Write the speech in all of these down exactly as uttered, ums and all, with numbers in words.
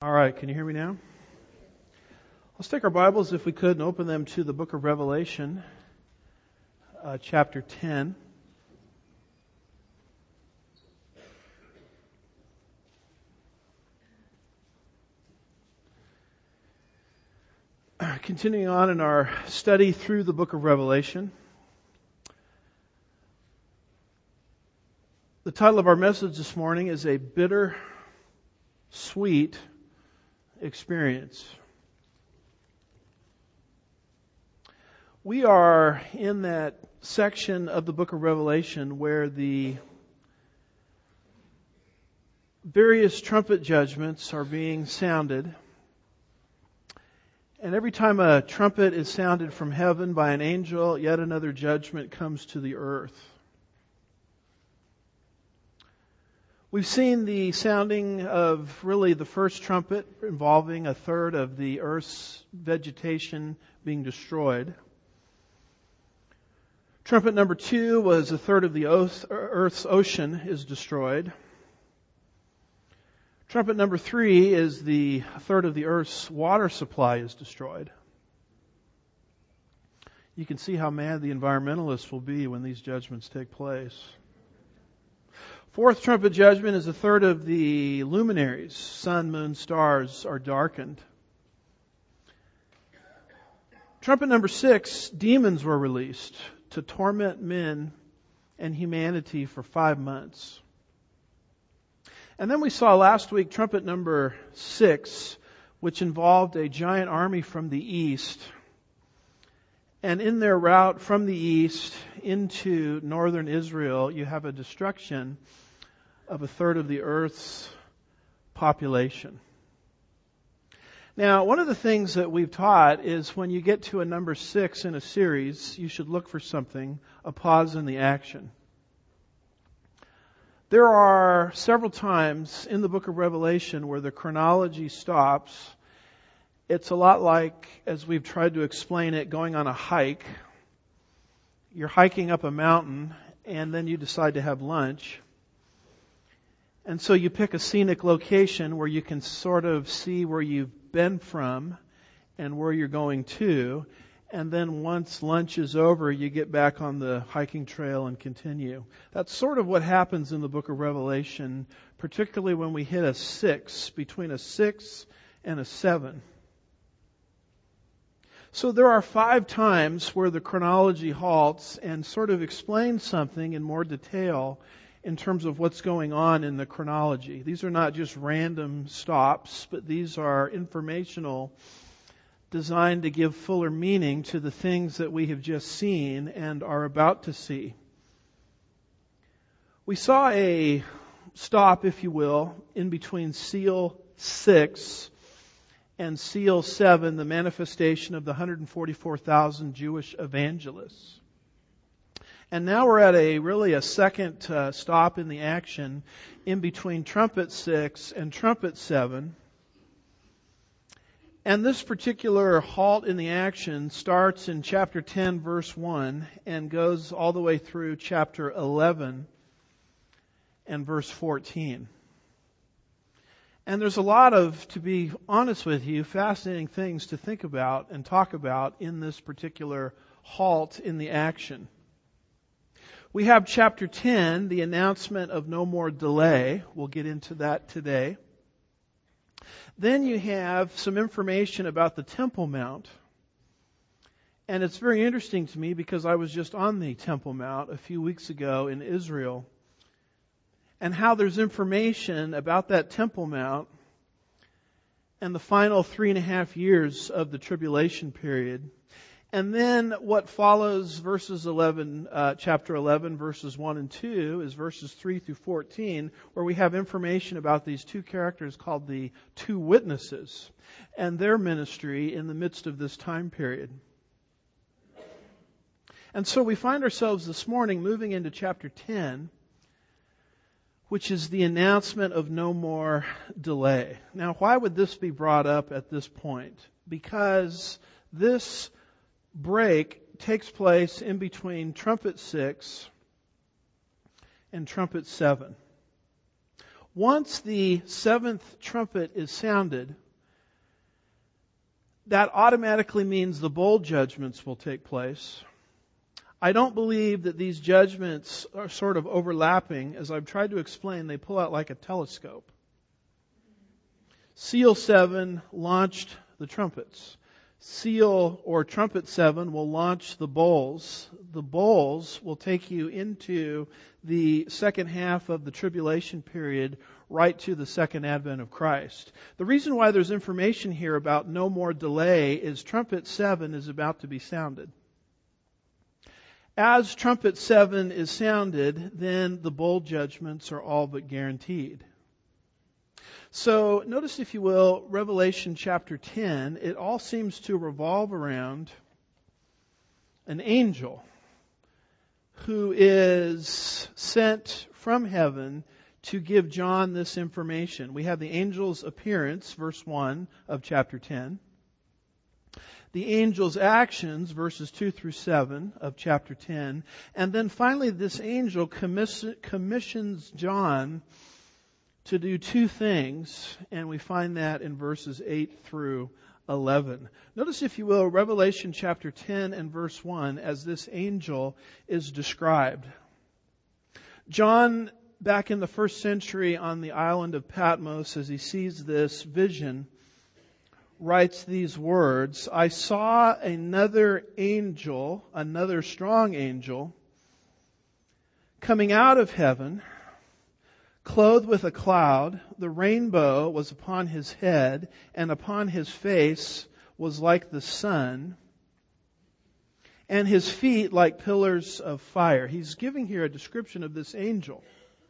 All right, can you hear me now? Let's take our Bibles, if we could, and open them to the book of Revelation, uh, chapter ten. Continuing on in our study through the book of Revelation. The title of our message this morning is A Bitter, Sweet Experience. We are in that section of the book of Revelation where the various trumpet judgments are being sounded. And every time a trumpet is sounded from heaven by an angel, yet another judgment comes to the earth. We've seen the sounding of really the first trumpet involving a third of the earth's vegetation being destroyed. Trumpet number two was a third of the earth's ocean is destroyed. Trumpet number three is the third of the earth's water supply is destroyed. You can see how mad the environmentalists will be when these judgments take place. Fourth trumpet judgment is a third of the luminaries, sun, moon, stars, are darkened. Trumpet number six, demons were released to torment men and humanity for five months. And then we saw last week trumpet number six, which involved a giant army from the east. And in their route from the east into northern Israel, you have a destruction of a third of the earth's population. Now, one of the things that we've taught is when you get to a number six in a series, you should look for something, a pause in the action. There are several times in the book of Revelation where the chronology stops. It's a lot like, as we've tried to explain it, going on a hike. You're hiking up a mountain and then you decide to have lunch. And so you pick a scenic location where you can sort of see where you've been from and where you're going to. And then once lunch is over, you get back on the hiking trail and continue. That's sort of what happens in the book of Revelation, particularly when we hit a six, between a six and a seven. So there are five times where the chronology halts and sort of explains something in more detail in terms of what's going on in the chronology. These are not just random stops, but these are informational, designed to give fuller meaning to the things that we have just seen and are about to see. We saw a stop, if you will, in between seal six and seal seven, the manifestation of the one hundred forty-four thousand Jewish evangelists. And now we're at a really a second uh, stop in the action in between trumpet six and trumpet seven. And this particular halt in the action starts in chapter ten, verse one, and goes all the way through chapter eleven and verse fourteen. And there's a lot of, to be honest with you, fascinating things to think about and talk about in this particular halt in the action. We have chapter ten, the announcement of no more delay. We'll get into that today. Then you have some information about the Temple Mount. And it's very interesting to me because I was just on the Temple Mount a few weeks ago in Israel. And how there's information about that Temple Mount and the final three and a half years of the tribulation period. And then what follows verses eleven, uh, chapter eleven, verses one and two is verses three through fourteen, where we have information about these two characters called the two witnesses and their ministry in the midst of this time period. And so we find ourselves this morning moving into chapter ten, which is the announcement of no more delay. Now, why would this be brought up at this point? Because this break takes place in between trumpet six and trumpet seven. Once the seventh trumpet is sounded, that automatically means the bowl judgments will take place. I don't believe that these judgments are sort of overlapping. As I've tried to explain, they pull out like a telescope. Seal seven launched the trumpets. Seal or trumpet seven will launch the bowls. The bowls will take you into the second half of the tribulation period, right to the second advent of Christ. The reason why there's information here about no more delay is trumpet seven is about to be sounded. As trumpet seven is sounded, then the bowl judgments are all but guaranteed. So notice, if you will, Revelation chapter ten, it all seems to revolve around an angel who is sent from heaven to give John this information. We have the angel's appearance, verse one of chapter ten. The angel's actions, verses two through seven of chapter ten. And then finally this angel commission, commissions John to do two things, and we find that in verses eight through eleven. Notice, if you will, Revelation chapter ten and verse one as this angel is described. John, back in the first century on the island of Patmos, as he sees this vision, writes these words, "I saw another angel, another strong angel, coming out of heaven, clothed with a cloud. The rainbow was upon his head, and upon his face was like the sun, and his feet like pillars of fire." He's giving here a description of this angel.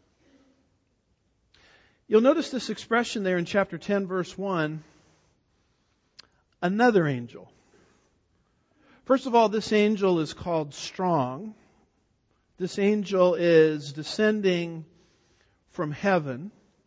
You'll notice this expression there in chapter ten, verse one, another angel. First of all, this angel is called strong. This angel is descending from heaven.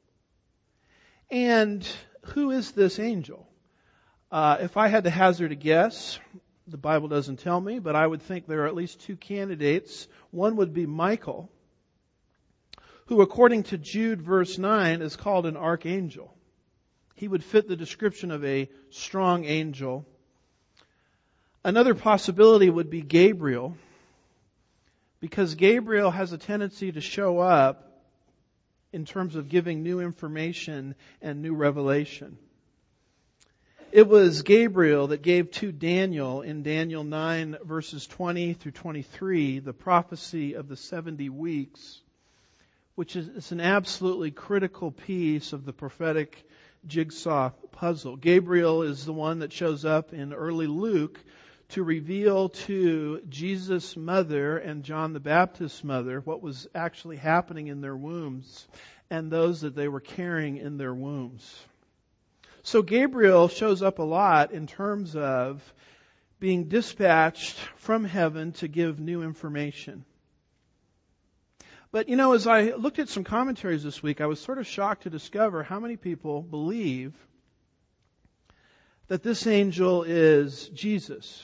And who is this angel? Uh, if I had to hazard a guess, the Bible doesn't tell me, but I would think there are at least two candidates. One would be Michael, who according to Jude verse nine is called an archangel. He would fit the description of a strong angel. Another possibility would be Gabriel, because Gabriel has a tendency to show up in terms of giving new information and new revelation. It was Gabriel that gave to Daniel in Daniel nine verses twenty through twenty-three the prophecy of the seventy weeks, which is it's an absolutely critical piece of the prophetic jigsaw puzzle. Gabriel is the one that shows up in early Luke to reveal to Jesus' mother and John the Baptist's mother what was actually happening in their wombs and those that they were carrying in their wombs. So Gabriel shows up a lot in terms of being dispatched from heaven to give new information. But, you know, as I looked at some commentaries this week, I was sort of shocked to discover how many people believe that this angel is Jesus.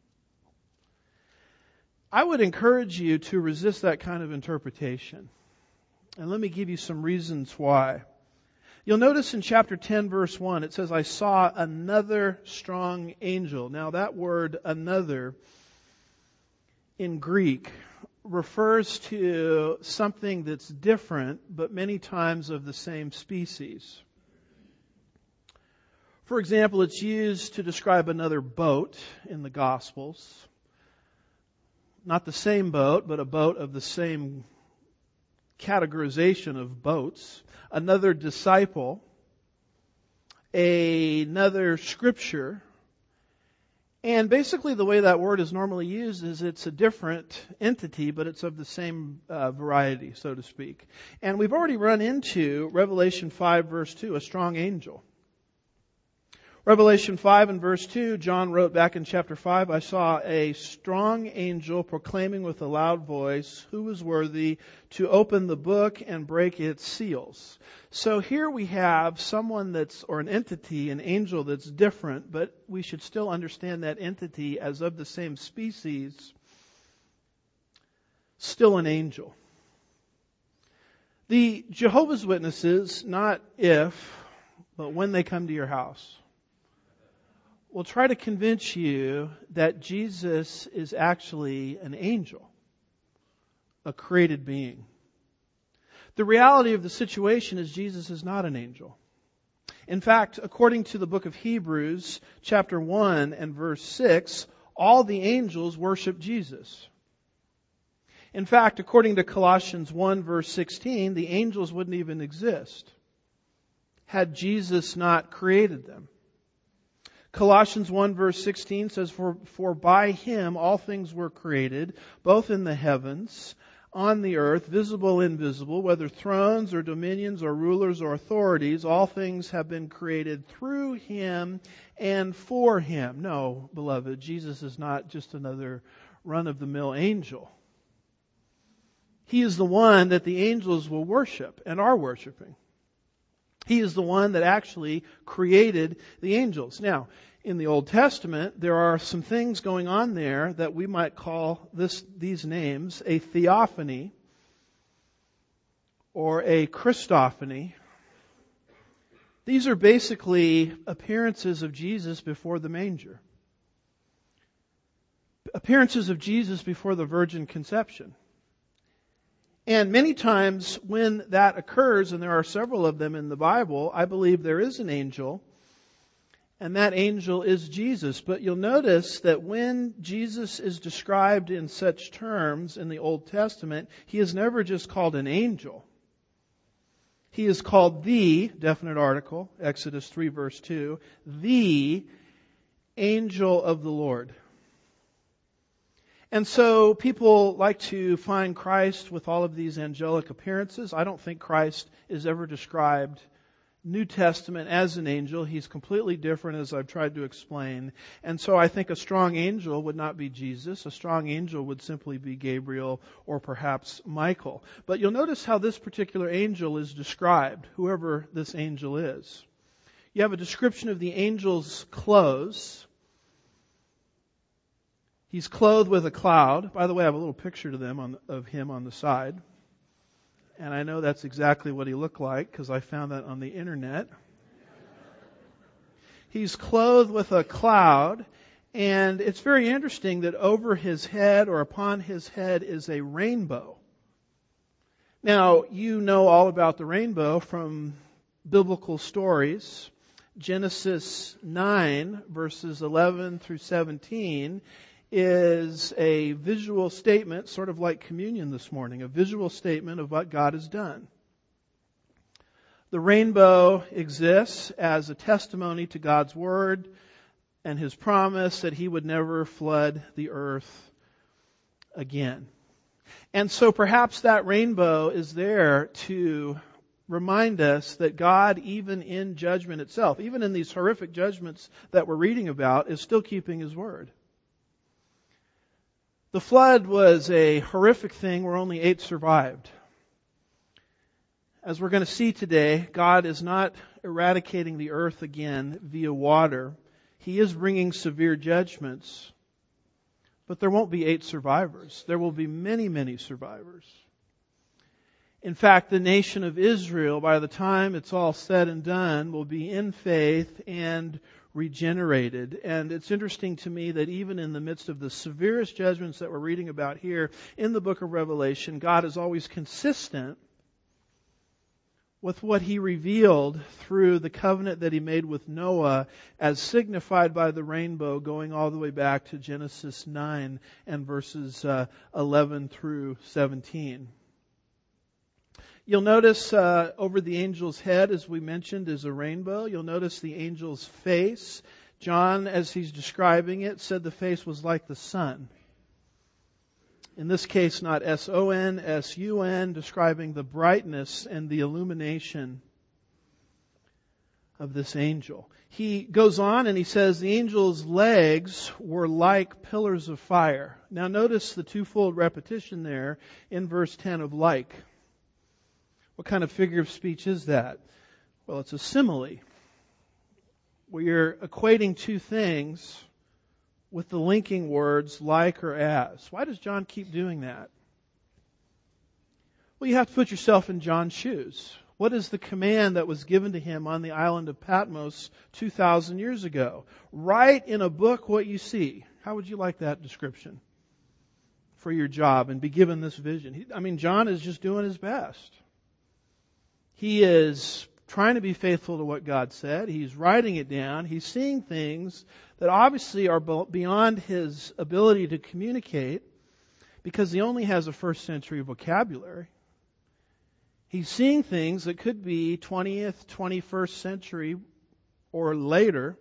I would encourage you to resist that kind of interpretation. And let me give you some reasons why. You'll notice in chapter ten, verse one, it says, "I saw another strong angel." Now that word "another" in Greek refers to something that's different, but many times of the same species. For example, it's used to describe another boat in the Gospels. Not the same boat, but a boat of the same categorization of boats. Another disciple. Another scripture. And basically the way that word is normally used is it's a different entity, but it's of the same uh, variety, so to speak. And we've already run into Revelation five verse two, a strong angel. Revelation five and verse two, John wrote back in chapter five, "I saw a strong angel proclaiming with a loud voice, 'Who is worthy to open the book and break its seals?'" So here we have someone that's, or an entity, an angel that's different, but we should still understand that entity as of the same species, still an angel. The Jehovah's Witnesses, not if, but when they come to your house, will try to convince you that Jesus is actually an angel, a created being. The reality of the situation is Jesus is not an angel. In fact, according to the book of Hebrews, chapter one and verse six, all the angels worship Jesus. In fact, according to Colossians one verse sixteen, the angels wouldn't even exist had Jesus not created them. Colossians one verse sixteen says, for, for by Him all things were created, both in the heavens, on the earth, visible, invisible, whether thrones or dominions or rulers or authorities, all things have been created through Him and for Him. No, beloved, Jesus is not just another run-of-the-mill angel. He is the one that the angels will worship and are worshiping. He is the one that actually created the angels. Now, in the Old Testament, there are some things going on there that we might call this, these names a theophany or a Christophany. These are basically appearances of Jesus before the manger. Appearances of Jesus before the virgin conception. And many times when that occurs, and there are several of them in the Bible, I believe there is an angel, and that angel is Jesus. But you'll notice that when Jesus is described in such terms in the Old Testament, He is never just called an angel. He is called the, definite article, Exodus three verse two, the angel of the Lord. And so people like to find Christ with all of these angelic appearances. I don't think Christ is ever described New Testament as an angel. He's completely different, as I've tried to explain. And so I think a strong angel would not be Jesus. A strong angel would simply be Gabriel or perhaps Michael. But you'll notice how this particular angel is described, whoever this angel is. You have a description of the angel's clothes. He's clothed with a cloud. By the way, I have a little picture to them on, of him on the side. And I know that's exactly what he looked like because I found that on the internet. He's clothed with a cloud, and it's very interesting that over his head or upon his head is a rainbow. Now, you know all about the rainbow from biblical stories. Genesis nine, verses eleven through seventeen, is a visual statement, sort of like communion this morning, a visual statement of what God has done. The rainbow exists as a testimony to God's Word and His promise that He would never flood the earth again. And so perhaps that rainbow is there to remind us that God, even in judgment itself, even in these horrific judgments that we're reading about, is still keeping His Word. The flood was a horrific thing where only eight survived. As we're going to see today, God is not eradicating the earth again via water. He is bringing severe judgments. But there won't be eight survivors. There will be many, many survivors. In fact, the nation of Israel, by the time it's all said and done, will be in faith and regenerated. And it's interesting to me that even in the midst of the severest judgments that we're reading about here in the book of Revelation, God is always consistent with what He revealed through the covenant that He made with Noah, as signified by the rainbow going all the way back to Genesis nine and verses uh, eleven through seventeen. You'll notice uh, over the angel's head, as we mentioned, is a rainbow. You'll notice the angel's face. John, as he's describing it, said the face was like the sun. In this case, not S O N, S U N, describing the brightness and the illumination of this angel. He goes on and he says the angel's legs were like pillars of fire. Now notice the twofold repetition there in verse ten of like. What kind of figure of speech is that? Well, it's a simile, where you're equating two things with the linking words like or as. Why does John keep doing that? Well, you have to put yourself in John's shoes. What is the command that was given to him on the island of Patmos two thousand years ago? Write in a book what you see. How would you like that description for your job and be given this vision? I mean, John is just doing his best. He is trying to be faithful to what God said. He's writing it down. He's seeing things that obviously are beyond his ability to communicate because he only has a first century vocabulary. He's seeing things that could be twentieth, twenty-first century or later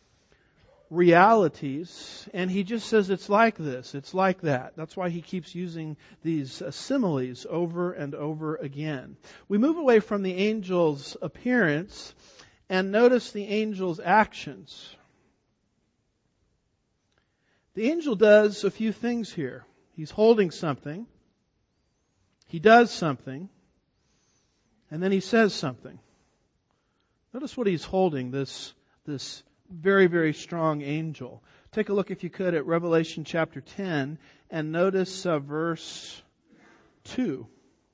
realities, and he just says it's like this, it's like that. That's why he keeps using these uh, similes over and over again. We move away from the angel's appearance and notice the angel's actions. The angel does a few things here. He's holding something, he does something, and then he says something. Notice what he's holding, this, this very, very strong angel. Take a look, if you could, at Revelation chapter ten and notice uh, verse two.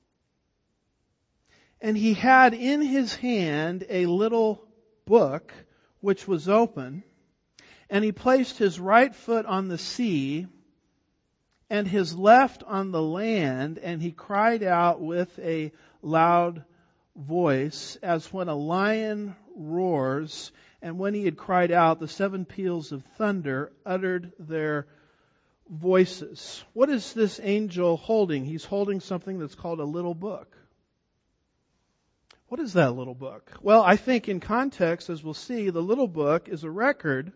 And he had in his hand a little book which was open, and he placed his right foot on the sea and his left on the land, and he cried out with a loud voice as when a lion roars. And when he had cried out, the seven peals of thunder uttered their voices. What is this angel holding? He's holding something that's called a little book. What is that little book? Well, I think in context, as we'll see, the little book is a record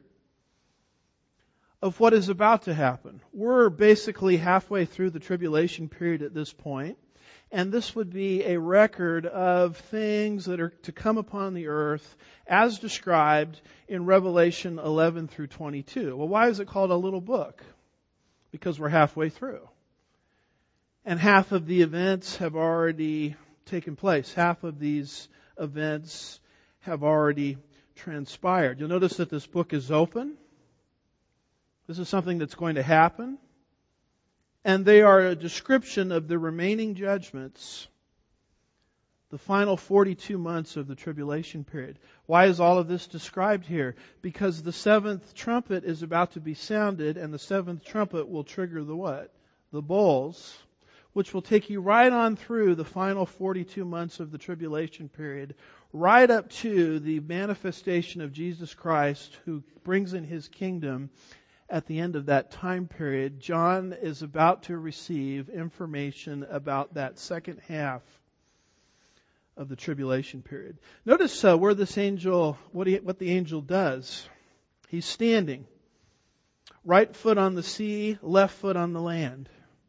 of what is about to happen. We're basically halfway through the tribulation period at this point. And this would be a record of things that are to come upon the earth as described in Revelation eleven through twenty-two. Well, why is it called a little book? Because we're halfway through. And half of the events have already taken place. Half of these events have already transpired. You'll notice that this book is open. This is something that's going to happen. And they are a description of the remaining judgments, the final forty-two months of the tribulation period. Why is all of this described here? Because the seventh trumpet is about to be sounded, and the seventh trumpet will trigger the what? The bowls, which will take you right on through the final forty-two months of the tribulation period, right up to the manifestation of Jesus Christ, who brings in His kingdom. At the end of that time period, John is about to receive information about that second half of the tribulation period. Notice uh, where this angel, what, he, what the angel does. He's standing. Right foot on the sea, left foot on the land.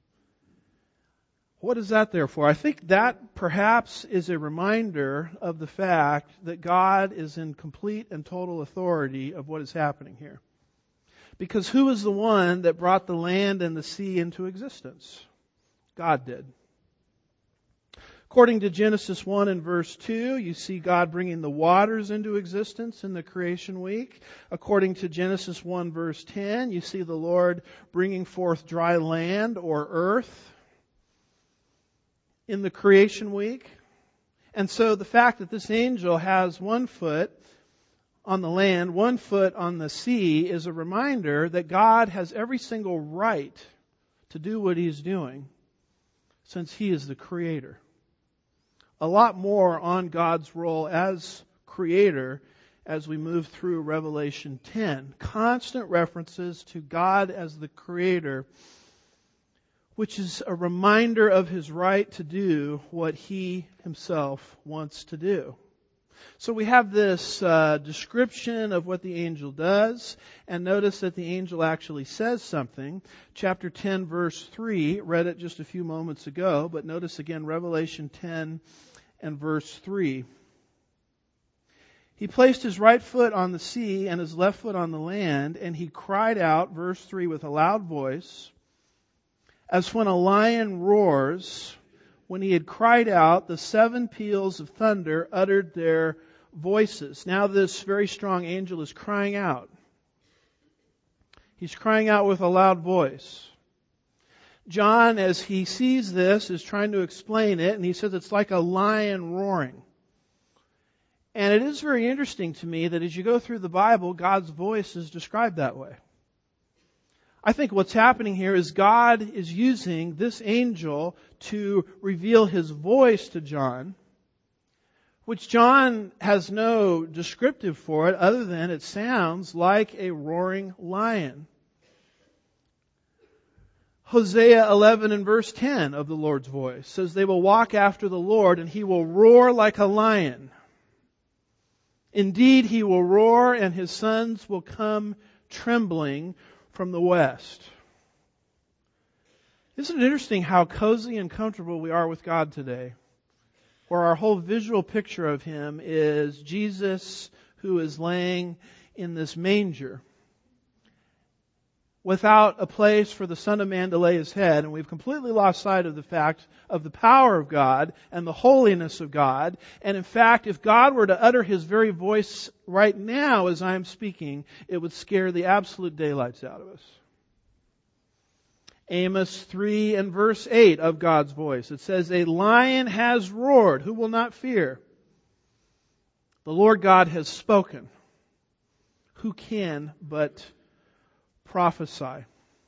What is that there for? I think that perhaps is a reminder of the fact that God is in complete and total authority of what is happening here. Because who is the one that brought the land and the sea into existence? God did. According to Genesis one and verse two, you see God bringing the waters into existence in the creation week. According to Genesis one verse ten, you see the Lord bringing forth dry land or earth in the creation week. And so the fact that this angel has one foot on the land, one foot on the sea, is a reminder that God has every single right to do what He's doing, since He is the Creator. A lot more on God's role as Creator as we move through Revelation ten. Constant references to God as the Creator, which is a reminder of His right to do what He Himself wants to do. So we have this uh, description of what the angel does, and notice that the angel actually says something. Chapter ten, verse three, read it just a few moments ago, but notice again Revelation ten and verse three. He placed his right foot on the sea and his left foot on the land, and he cried out, verse three, with a loud voice, as when a lion roars. When he had cried out, the seven peals of thunder uttered their voices. Now this very strong angel is crying out. He's crying out with a loud voice. John, as he sees this, is trying to explain it, and he says it's like a lion roaring. And it is very interesting to me that as you go through the Bible, God's voice is described that way. I think what's happening here is God is using this angel to reveal His voice to John, which John has no descriptive for it other than it sounds like a roaring lion. Hosea eleven and verse ten of the Lord's voice says, "They will walk after the Lord, and He will roar like a lion. Indeed, He will roar, and His sons will come trembling from the west." Isn't it interesting how cozy and comfortable we are with God today? Where our whole visual picture of Him is Jesus who is laying in this manger without a place for the Son of Man to lay His head, and we've completely lost sight of the fact of the power of God and the holiness of God. And in fact, if God were to utter His very voice right now as I am speaking, it would scare the absolute daylights out of us. Amos three and verse eight of God's voice. It says, "A lion has roared, who will not fear? The Lord God has spoken, who can but prophesy?"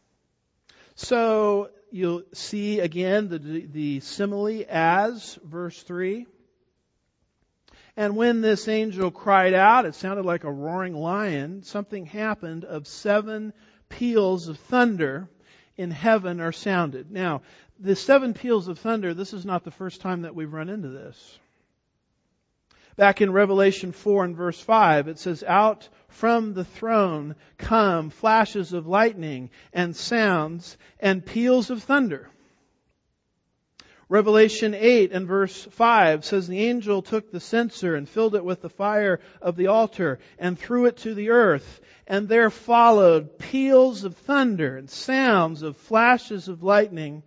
So you'll see again the, the simile as verse three. "And when this angel cried out," it sounded like a roaring lion, "something happened of seven peals of thunder in heaven are sounded." Now, the seven peals of thunder, this is not the first time that we've run into this. Back in Revelation four and verse five, it says, "Out from the throne come flashes of lightning and sounds and peals of thunder." Revelation eight and verse five says, "The angel took the censer and filled it with the fire of the altar and threw it to the earth. And there followed peals of thunder and sounds of flashes of lightning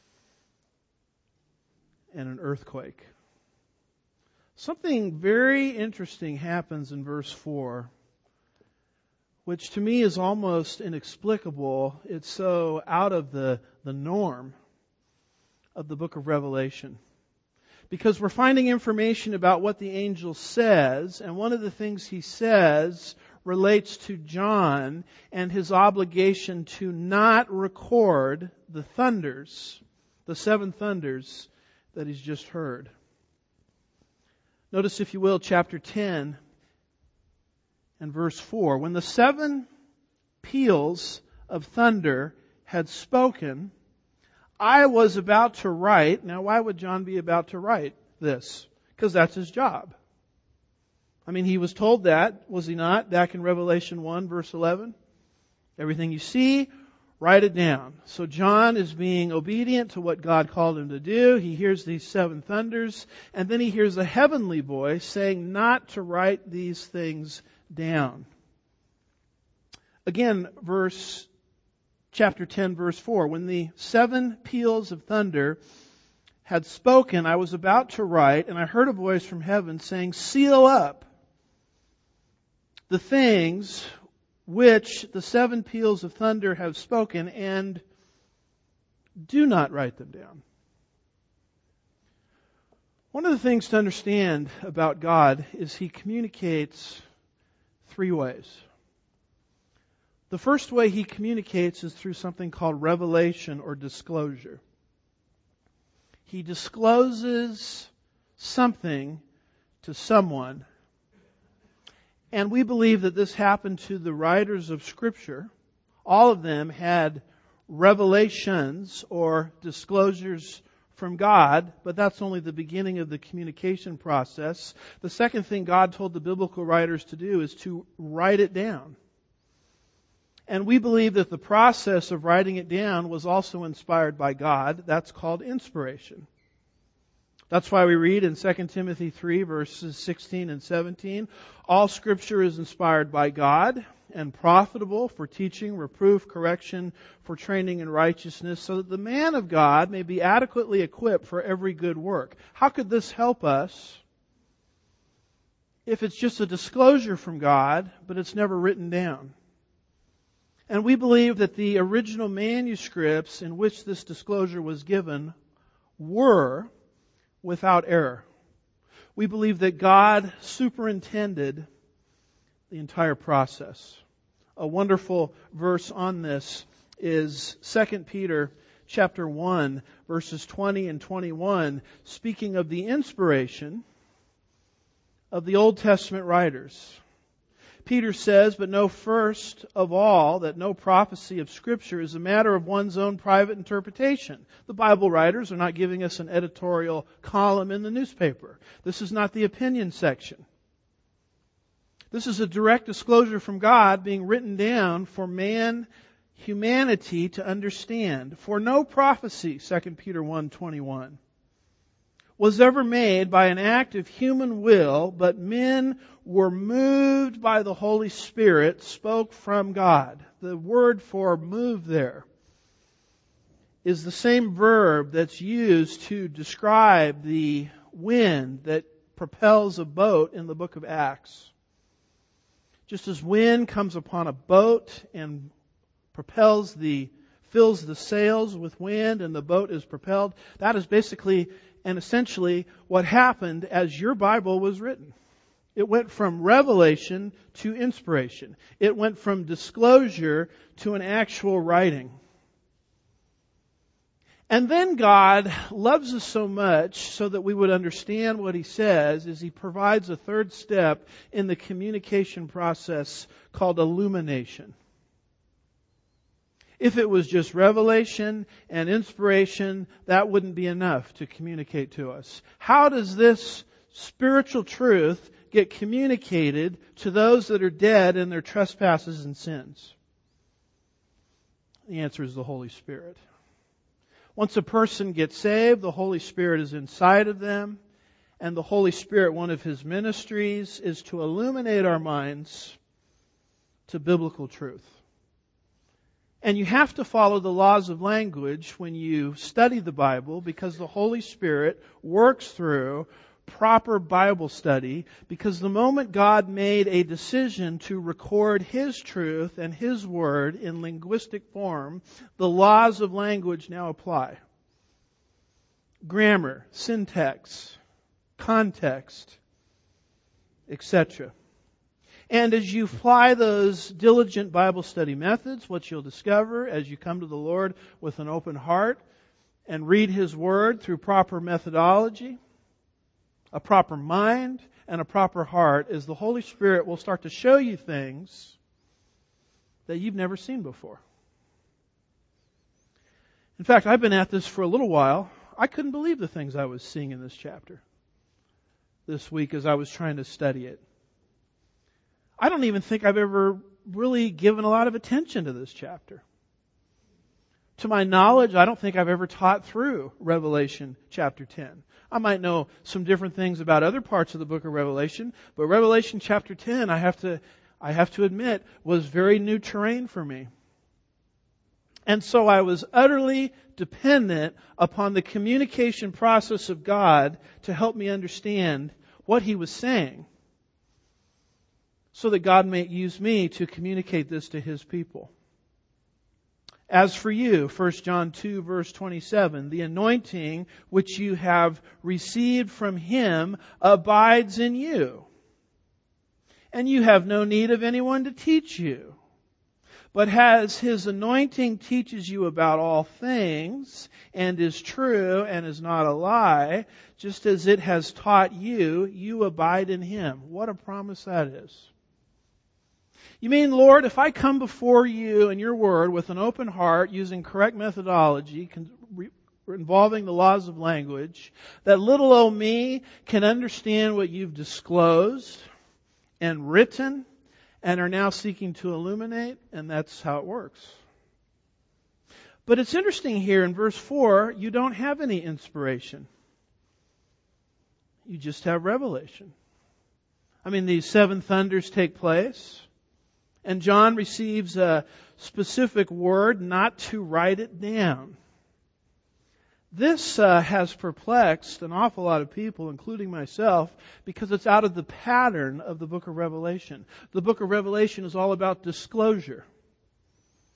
and an earthquake." Something very interesting happens in verse four, which to me is almost inexplicable. It's so out of the, the norm of the book of Revelation. Because we're finding information about what the angel says, and one of the things he says relates to John and his obligation to not record the thunders, the seven thunders that he's just heard. Notice, if you will, chapter ten and verse four. "When the seven peals of thunder had spoken, I was about to write." Now, why would John be about to write this? Because that's his job. I mean, he was told that, was he not? Back in Revelation one, verse eleven. Everything you see, write it down. So John is being obedient to what God called him to do. He hears these seven thunders, and then he hears a heavenly voice saying not to write these things down. Again, verse chapter ten, verse four. "When the seven peals of thunder had spoken, I was about to write, and I heard a voice from heaven saying, 'Seal up the things which the seven peals of thunder have spoken, and do not write them down.'" One of the things to understand about God is He communicates three ways. The first way He communicates is through something called revelation or disclosure. He discloses something to someone. And we believe that this happened to the writers of Scripture. All of them had revelations or disclosures from God, but that's only the beginning of the communication process. The second thing God told the biblical writers to do is to write it down. And we believe that the process of writing it down was also inspired by God. That's called inspiration. That's why we read in Second Timothy three, verses sixteen and seventeen, "All Scripture is inspired by God and profitable for teaching, reproof, correction, for training in righteousness, so that the man of God may be adequately equipped for every good work." How could this help us if it's just a disclosure from God, but it's never written down? And we believe that the original manuscripts in which this disclosure was given were without error. We believe that God superintended the entire process. A wonderful verse on this is Second Peter chapter one, verses twenty and twenty-one, speaking of the inspiration of the Old Testament writers. Peter says, "But know first of all that no prophecy of Scripture is a matter of one's own private interpretation." The Bible writers are not giving us an editorial column in the newspaper. This is not the opinion section. This is a direct disclosure from God being written down for man, humanity to understand. "For no prophecy," Second Peter one twenty-one, "was ever made by an act of human will, but men were moved by the Holy Spirit, spoke from God." The word for move there is the same verb that's used to describe the wind that propels a boat in the book of Acts. Just as wind comes upon a boat and propels the, fills the sails with wind and the boat is propelled, that is basically and essentially what happened as your Bible was written. It went from revelation to inspiration. It went from disclosure to an actual writing. And then God loves us so much so that we would understand what He says is He provides a third step in the communication process called illumination. If it was just revelation and inspiration, that wouldn't be enough to communicate to us. How does this spiritual truth get communicated to those that are dead in their trespasses and sins? The answer is the Holy Spirit. Once a person gets saved, the Holy Spirit is inside of them, and the Holy Spirit, one of His ministries, is to illuminate our minds to biblical truth. And you have to follow the laws of language when you study the Bible, because the Holy Spirit works through proper Bible study, because the moment God made a decision to record His truth and His Word in linguistic form, the laws of language now apply. Grammar, syntax, context, et cetera. And as you apply those diligent Bible study methods, what you'll discover as you come to the Lord with an open heart and read His Word through proper methodology, a proper mind, and a proper heart, is the Holy Spirit will start to show you things that you've never seen before. In fact, I've been at this for a little while. I couldn't believe the things I was seeing in this chapter this week as I was trying to study it. I don't even think I've ever really given a lot of attention to this chapter. To my knowledge, I don't think I've ever taught through Revelation chapter ten. I might know some different things about other parts of the book of Revelation, but Revelation chapter ten, I have to, I have to admit, was very new terrain for me. And so I was utterly dependent upon the communication process of God to help me understand what He was saying, so that God may use me to communicate this to His people. As for you, First John two verse twenty-seven, the anointing which you have received from Him abides in you, and you have no need of anyone to teach you. But as His anointing teaches you about all things, and is true and is not a lie, just as it has taught you, you abide in Him. What a promise that is. You mean, Lord, if I come before you and your word with an open heart, using correct methodology, involving the laws of language, that little old me can understand what you've disclosed and written and are now seeking to illuminate, and that's how it works. But it's interesting here in verse four, you don't have any inspiration. You just have revelation. I mean, these seven thunders take place, and John receives a specific word not to write it down. This uh, has perplexed an awful lot of people, including myself, because it's out of the pattern of the book of Revelation. The book of Revelation is all about disclosure.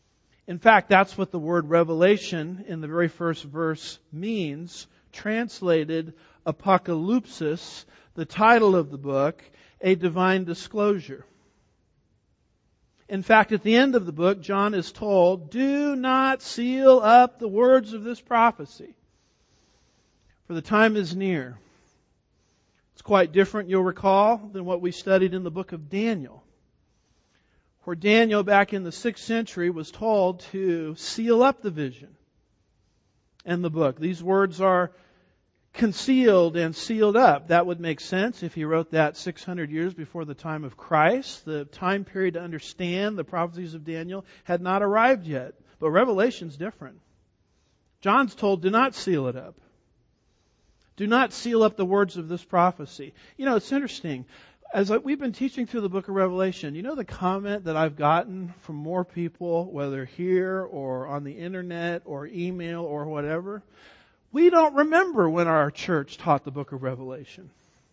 In fact, that's what the word revelation in the very first verse means, translated apocalypsis, the title of the book, a divine disclosure. In fact, at the end of the book, John is told, do not seal up the words of this prophecy, for the time is near. It's quite different, you'll recall, than what we studied in the book of Daniel, where Daniel back in the sixth century was told to seal up the vision and the book. These words are concealed and sealed up. That would make sense if he wrote that six hundred years before the time of Christ. The time period to understand the prophecies of Daniel had not arrived yet. But Revelation's different. John's told, do not seal it up. Do not seal up the words of this prophecy. You know, it's interesting. As we've been teaching through the book of Revelation, you know the comment that I've gotten from more people, whether here or on the internet or email or whatever? We don't remember when our church taught the book of Revelation.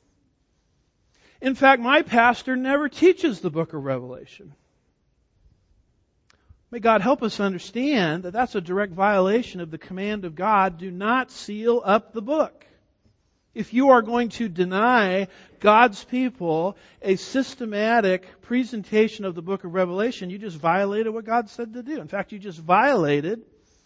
In fact, my pastor never teaches the book of Revelation. May God help us understand that that's a direct violation of the command of God, do not seal up the book. If you are going to deny God's people a systematic presentation of the book of Revelation, you just violated what God said to do. In fact, you just violated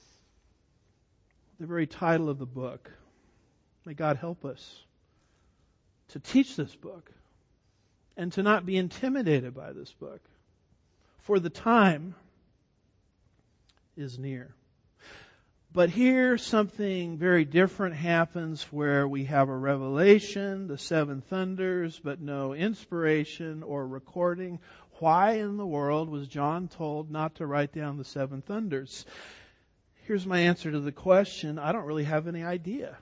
the very title of the book. May God help us to teach this book and to not be intimidated by this book. For the time is near. But here something very different happens where we have a revelation, the seven thunders, but no inspiration or recording. Why in the world was John told not to write down the seven thunders? Here's my answer to the question. I don't really have any idea.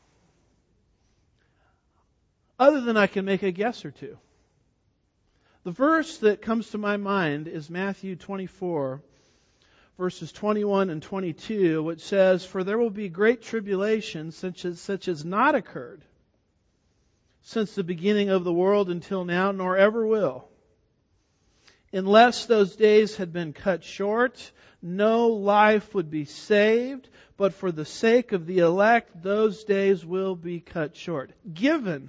Other than I can make a guess or two. The verse that comes to my mind is Matthew twenty-four, verses twenty-one and twenty-two, which says, for there will be great tribulation such as, such as not occurred since the beginning of the world until now, nor ever will. Unless those days had been cut short, no life would be saved, but for the sake of the elect, those days will be cut short. Given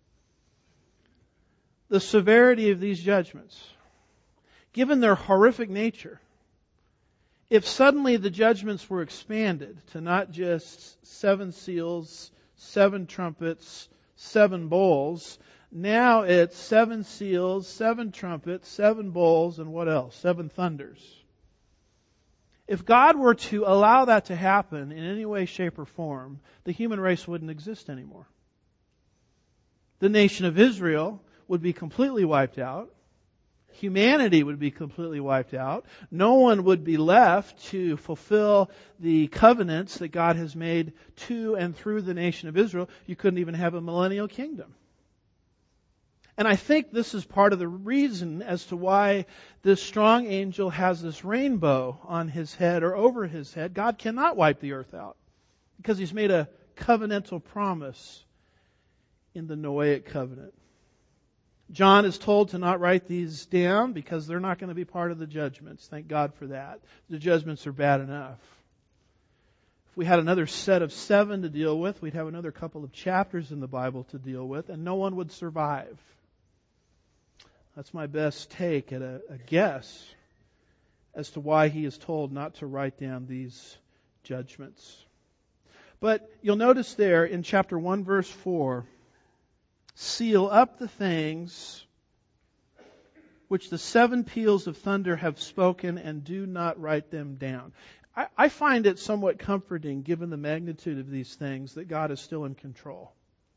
the severity of these judgments, given their horrific nature, if suddenly the judgments were expanded to not just seven seals, seven trumpets, seven bowls, now it's seven seals, seven trumpets, seven bowls, and what else? Seven thunders. If God were to allow that to happen in any way, shape, or form, the human race wouldn't exist anymore. The nation of Israel would be completely wiped out. Humanity would be completely wiped out. No one would be left to fulfill the covenants that God has made to and through the nation of Israel. You couldn't even have a millennial kingdom. And I think this is part of the reason as to why this strong angel has this rainbow on his head or over his head. God cannot wipe the earth out because He's made a covenantal promise in the Noahic covenant. John is told to not write these down because they're not going to be part of the judgments. Thank God for that. The judgments are bad enough. If we had another set of seven to deal with, we'd have another couple of chapters in the Bible to deal with, and no one would survive. That's my best take at a, a guess as to why he is told not to write down these judgments. But you'll notice there in chapter one, verse four, seal up the things which the seven peals of thunder have spoken, and do not write them down. I, I find it somewhat comforting, given the magnitude of these things, that God is still in control.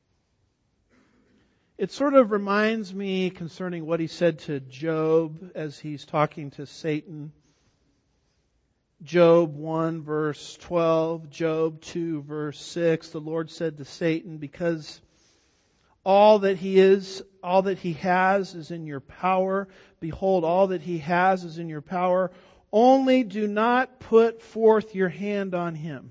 It sort of reminds me concerning what He said to Job as he's talking to Satan. Job one verse twelve, Job two verse six, the Lord said to Satan, because all that he is, all that he has is in your power. Behold, all that he has is in your power. Only do not put forth your hand on him.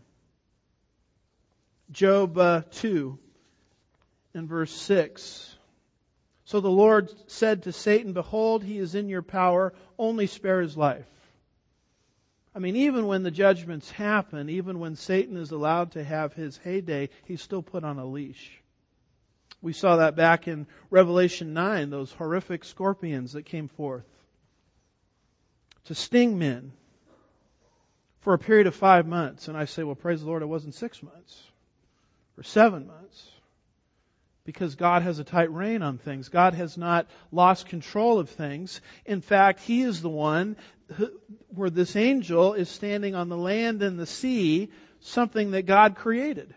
Job uh, two and verse six. So the Lord said to Satan, behold, he is in your power. Only spare his life. I mean, even when the judgments happen, even when Satan is allowed to have his heyday, he's still put on a leash. We saw that back in Revelation nine, those horrific scorpions that came forth to sting men for a period of five months. And I say, well, praise the Lord, it wasn't six months or seven months. Because God has a tight rein on things. God has not lost control of things. In fact, He is the one who, where this angel is standing on the land and the sea, something that God created.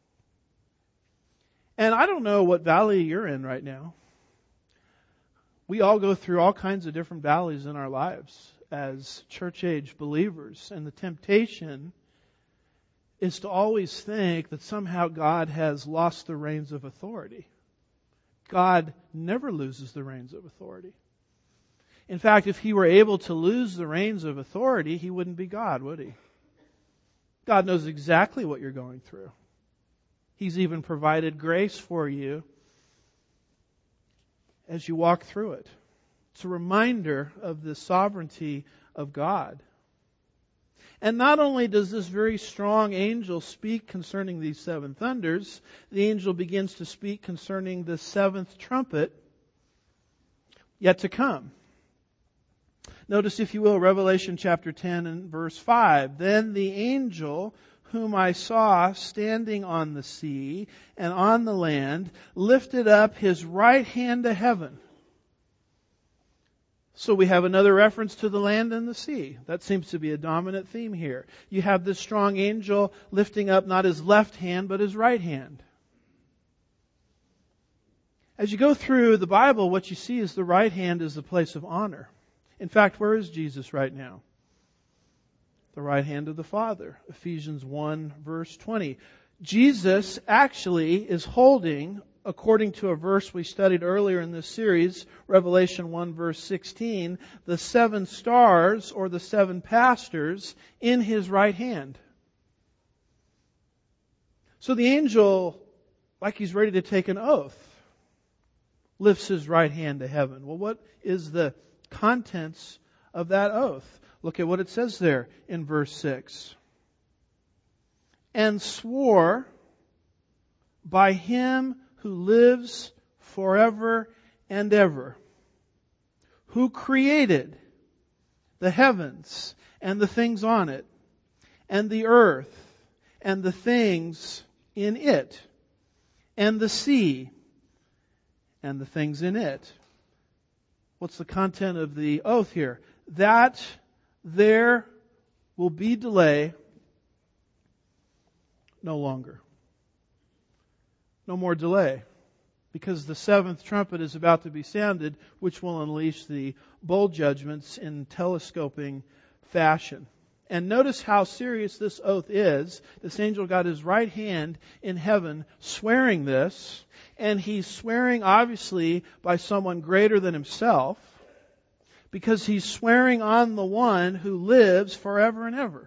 And I don't know what valley you're in right now. We all go through all kinds of different valleys in our lives as church-age believers. And the temptation is to always think that somehow God has lost the reins of authority. God never loses the reins of authority. In fact, if He were able to lose the reins of authority, He wouldn't be God, would He? God knows exactly what you're going through. He's even provided grace for you as you walk through it. It's a reminder of the sovereignty of God. And not only does this very strong angel speak concerning these seven thunders, the angel begins to speak concerning the seventh trumpet yet to come. Notice, if you will, Revelation chapter ten and verse five. Then the angel whom I saw standing on the sea and on the land lifted up his right hand to heaven. So we have another reference to the land and the sea. That seems to be a dominant theme here. You have this strong angel lifting up not his left hand, but his right hand. As you go through the Bible, what you see is the right hand is the place of honor. In fact, where is Jesus right now? The right hand of the Father. Ephesians one, verse twenty. Jesus actually is holding, according to a verse we studied earlier in this series, Revelation one, verse sixteen, the seven stars, or the seven pastors, in His right hand. So the angel, like he's ready to take an oath, lifts his right hand to heaven. Well, what is the contents of that oath? Look at what it says there in verse six. And swore by Him who lives forever and ever, who created the heavens and the things on it, and the earth and the things in it, and the sea and the things in it. What's the content of the oath here? That there will be delay no longer. No more delay. Because the seventh trumpet is about to be sounded, which will unleash the bowl judgments in telescoping fashion. And notice how serious this oath is. This angel got his right hand in heaven swearing this. And he's swearing obviously by someone greater than himself. Because he's swearing on the one who lives forever and ever.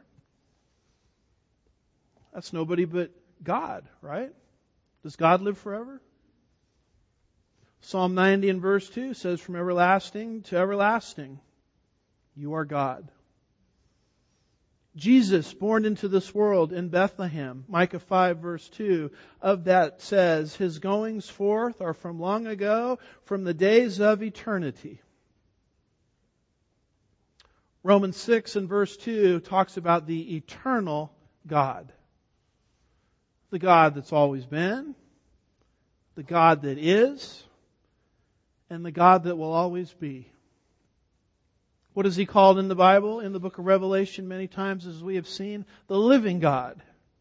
That's nobody but God, right? Does God live forever? Psalm ninety and verse two says, from everlasting to everlasting, you are God. Jesus, born into this world in Bethlehem, Micah five verse two, of that says, His goings forth are from long ago, from the days of eternity. Romans six and verse two talks about the eternal God. The God that's always been, the God that is, and the God that will always be. What is He called in the Bible, in the book of Revelation, many times as we have seen? The living God.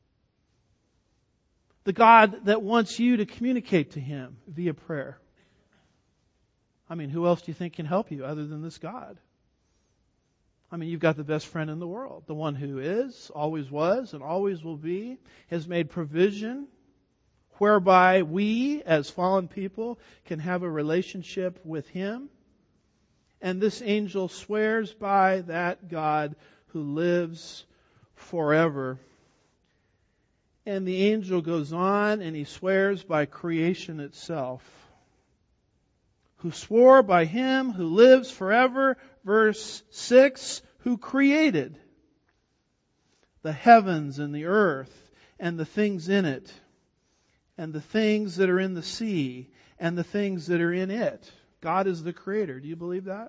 The God that wants you to communicate to Him via prayer. I mean, who else do you think can help you other than this God? I mean, you've got the best friend in the world. The one who is, always was, and always will be, has made provision whereby we, as fallen people, can have a relationship with Him. And this angel swears by that God who lives forever. And the angel goes on and he swears by creation itself. Who swore by Him who lives forever, verse six, who created the heavens and the earth and the things in it, and the things that are in the sea and the things that are in it. God is the creator. Do you believe that?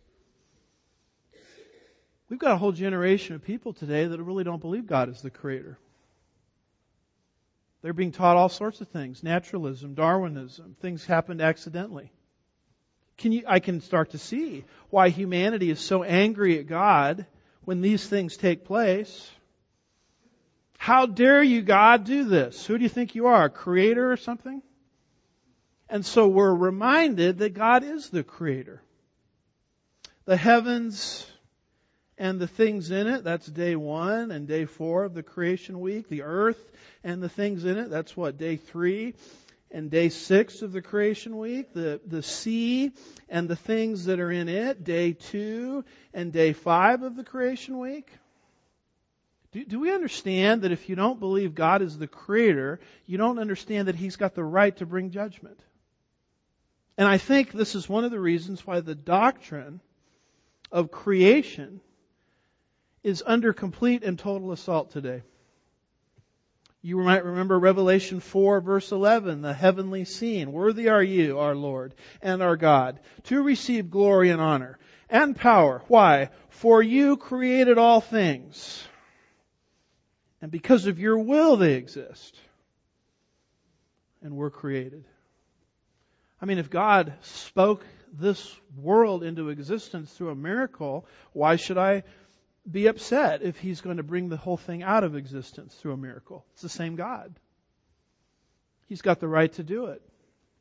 We've got a whole generation of people today that really don't believe God is the creator. They're being taught all sorts of things. Naturalism, Darwinism, things happened accidentally. Can you, I can start to see why humanity is so angry at God when these things take place. How dare you, God, do this? Who do you think you are, a creator or something? And so we're reminded that God is the creator. The heavens and the things in it, that's day one and day four of the creation week. The earth and the things in it, that's what, day three and day six of the creation week. The, the sea and the things that are in it, day two and day five of the creation week. Do, do we understand that if you don't believe God is the creator, you don't understand that He's got the right to bring judgment? And I think this is one of the reasons why the doctrine of creation is under complete and total assault today. You might remember Revelation four verse eleven, the heavenly scene. Worthy are you, our Lord and our God, to receive glory and honor and power. Why? For you created all things, and because of your will they exist and were created. I mean, if God spoke this world into existence through a miracle, why should I be upset if He's going to bring the whole thing out of existence through a miracle? It's the same God. He's got the right to do it.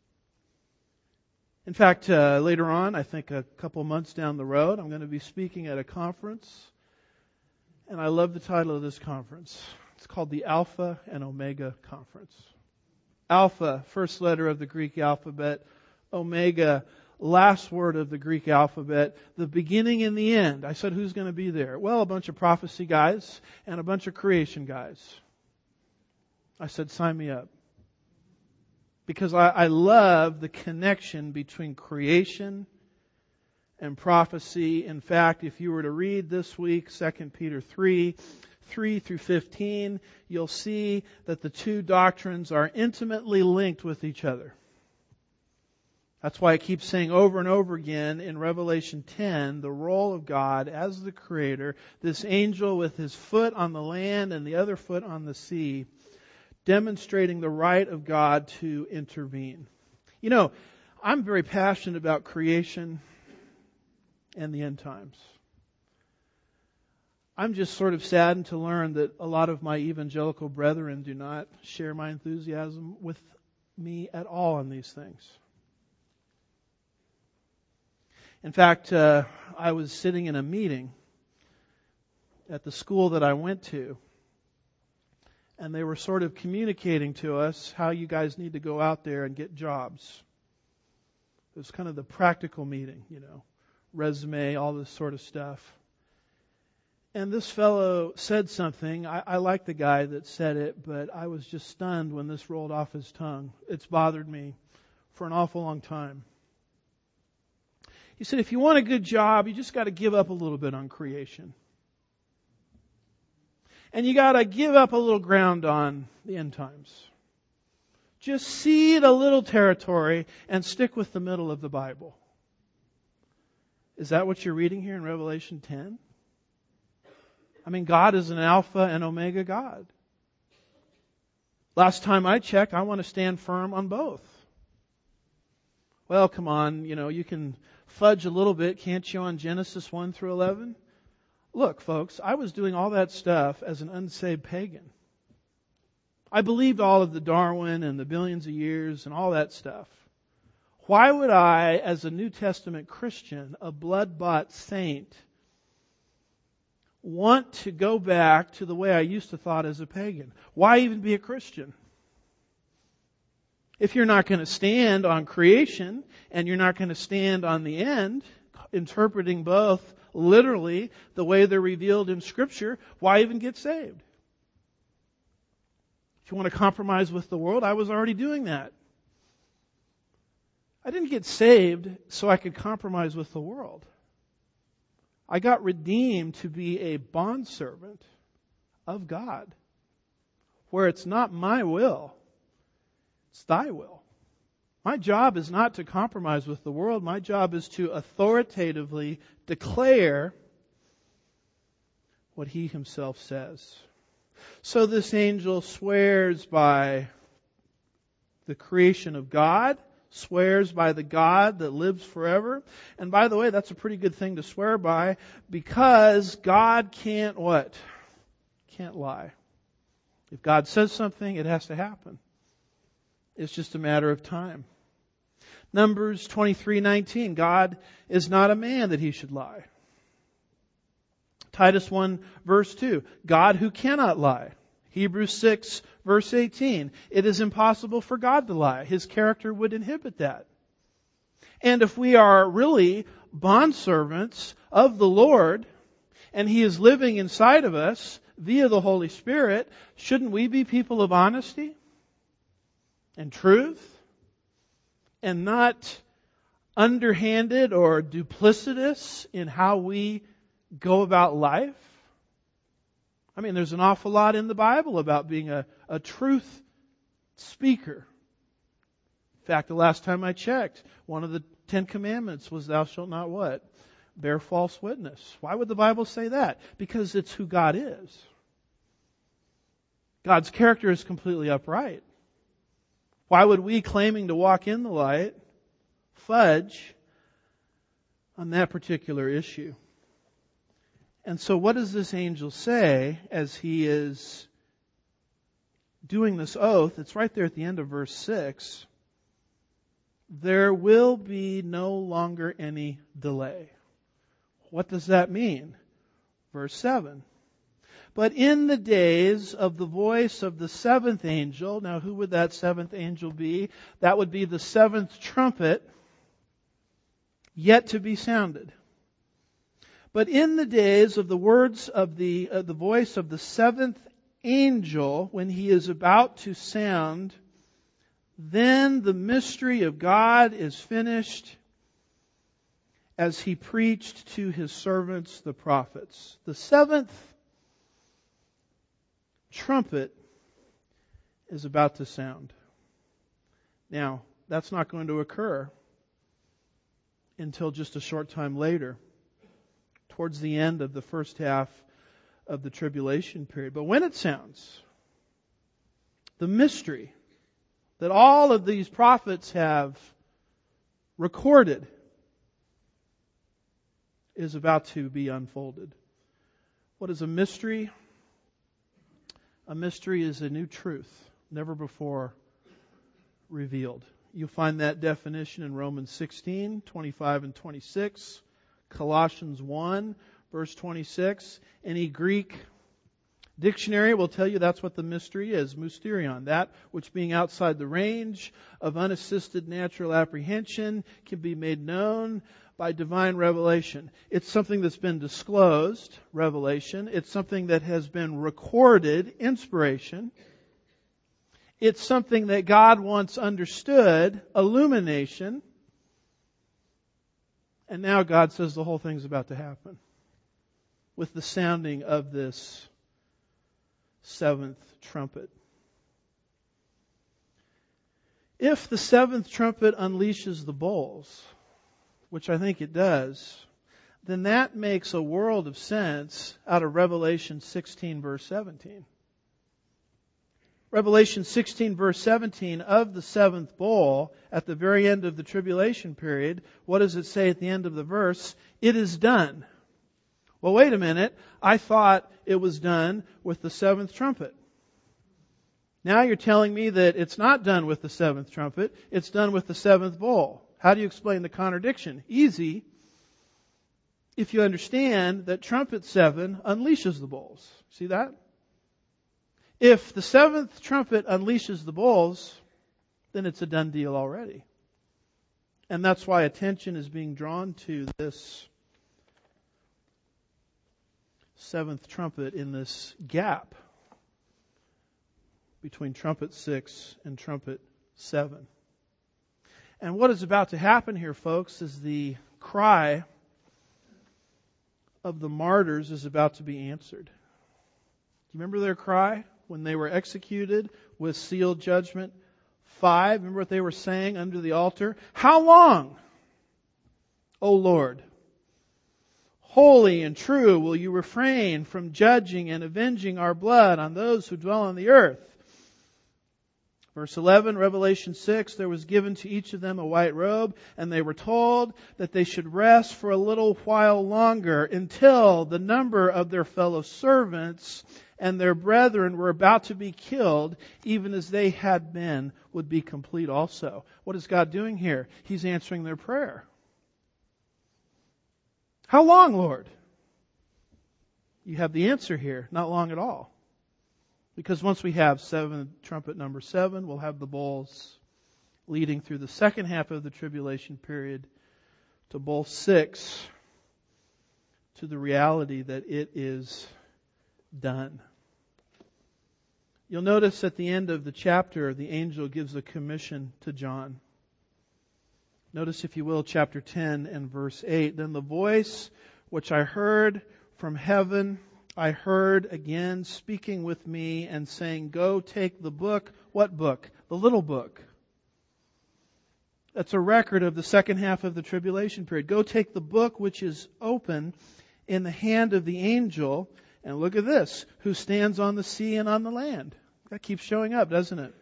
In fact, uh, later on, I think a couple months down the road, I'm going to be speaking at a conference. And I love the title of this conference. It's called the Alpha and Omega Conference. Alpha, first letter of the Greek alphabet. Omega, last word of the Greek alphabet. The beginning and the end. I said, who's going to be there? Well, a bunch of prophecy guys and a bunch of creation guys. I said, sign me up. Because I, I love the connection between creation and prophecy. In fact, if you were to read this week, Second Peter three, three through fifteen, you'll see that the two doctrines are intimately linked with each other. That's why it keeps saying over and over again in Revelation ten, the role of God as the Creator, this angel with his foot on the land and the other foot on the sea, demonstrating the right of God to intervene. You know, I'm very passionate about creation and the end times. I'm just sort of saddened to learn that a lot of my evangelical brethren do not share my enthusiasm with me at all on these things. In fact, uh, I was sitting in a meeting at the school that I went to, and they were sort of communicating to us how you guys need to go out there and get jobs. It was kind of the practical meeting, you know, resume, all this sort of stuff. And this fellow said something. I, I like the guy that said it, but I was just stunned when this rolled off his tongue. It's bothered me for an awful long time. He said, if you want a good job, you just got to give up a little bit on creation. And you got to give up a little ground on the end times. Just cede a little territory and stick with the middle of the Bible. Is that what you're reading here in Revelation ten? I mean, God is an Alpha and Omega God. Last time I checked, I want to stand firm on both. Well, come on, you know, you can fudge a little bit, can't you, on Genesis one through eleven? Look, folks, I was doing all that stuff as an unsaved pagan. I believed all of the Darwin and the billions of years and all that stuff. Why would I, as a New Testament Christian, a blood-bought saint, want to go back to the way I used to thought as a pagan? Why even be a Christian? If you're not going to stand on creation and you're not going to stand on the end, interpreting both literally the way they're revealed in Scripture, why even get saved? If you want to compromise with the world, I was already doing that. I didn't get saved so I could compromise with the world. I got redeemed to be a bondservant of God, where it's not my will, it's thy will. My job is not to compromise with the world. My job is to authoritatively declare what he himself says. So this angel swears by the creation of God, swears by the God that lives forever. And by the way, that's a pretty good thing to swear by, because God can't what? Can't lie. If God says something, it has to happen. It's just a matter of time. Numbers twenty-three nineteen, God is not a man that he should lie. Titus one verse two, God who cannot lie. Hebrews six verse eighteen, it is impossible for God to lie. His character would inhibit that. And if we are really bondservants of the Lord, and he is living inside of us via the Holy Spirit, shouldn't we be people of honesty and truth, and not underhanded or duplicitous in how we go about life? I mean, there's an awful lot in the Bible about being a, a truth speaker. In fact, the last time I checked, one of the Ten Commandments was thou shalt not what? Bear false witness. Why would the Bible say that? Because it's who God is. God's character is completely upright. Why would we, claiming to walk in the light, fudge on that particular issue? And so what does this angel say as he is doing this oath? It's right there at the end of verse six. There will be no longer any delay. What does that mean? Verse seven. But in the days of the voice of the seventh angel, now who would that seventh angel be? That would be the seventh trumpet yet to be sounded. But in the days of the words of the, uh, the voice of the seventh angel, when he is about to sound, then the mystery of God is finished, as he preached to his servants, the prophets. The seventh trumpet is about to sound. Now, that's not going to occur until just a short time later, towards the end of the first half of the tribulation period. But when it sounds, the mystery that all of these prophets have recorded is about to be unfolded. What is a mystery? A mystery is a new truth, never before revealed. You'll find that definition in Romans sixteen, twenty-five and twenty-six, Colossians one, verse twenty-six. Any Greek dictionary will tell you that's what the mystery is, mysterion, that which being outside the range of unassisted natural apprehension can be made known by divine revelation. It's something that's been disclosed, revelation. It's something that has been recorded, inspiration. It's something that God once understood, illumination. And now God says the whole thing's about to happen with the sounding of this seventh trumpet. If the seventh trumpet unleashes the bowls, which I think it does, then that makes a world of sense out of Revelation sixteen verse seventeen. Revelation sixteen verse seventeen, of the seventh bowl, at the very end of the tribulation period, what does it say at the end of the verse? It is done. Well, wait a minute. I thought it was done with the seventh trumpet. Now you're telling me that it's not done with the seventh trumpet. It's done with the seventh bowl. How do you explain the contradiction? Easy. If you understand that trumpet seven unleashes the bowls. See that? If the seventh trumpet unleashes the bowls, then it's a done deal already. And that's why attention is being drawn to this seventh trumpet in this gap between trumpet six and trumpet seven. And what is about to happen here, folks, is the cry of the martyrs is about to be answered. you remember their cry when they were executed with sealed judgment? Five, remember what they were saying under the altar? How long, O Lord, holy and true, will you refrain from judging and avenging our blood on those who dwell on the earth? Verse eleven, Revelation six, there was given to each of them a white robe, and they were told that they should rest for a little while longer until the number of their fellow servants and their brethren were about to be killed, even as they had been, would be complete also. What is God doing here? He's answering their prayer. How long, Lord? You have the answer here. Not long at all. Because once we have seven, trumpet number seven, we'll have the bowls leading through the second half of the tribulation period to bowl six, to the reality that it is done. You'll notice at the end of the chapter, the angel gives a commission to John. Notice, if you will, chapter ten and verse eight. Then the voice which I heard from heaven, I heard again speaking with me and saying, go take the book. What book? The little book. That's a record of the second half of the tribulation period. Go take the book which is open in the hand of the angel. And look at this, who stands on the sea and on the land. That keeps showing up, doesn't it?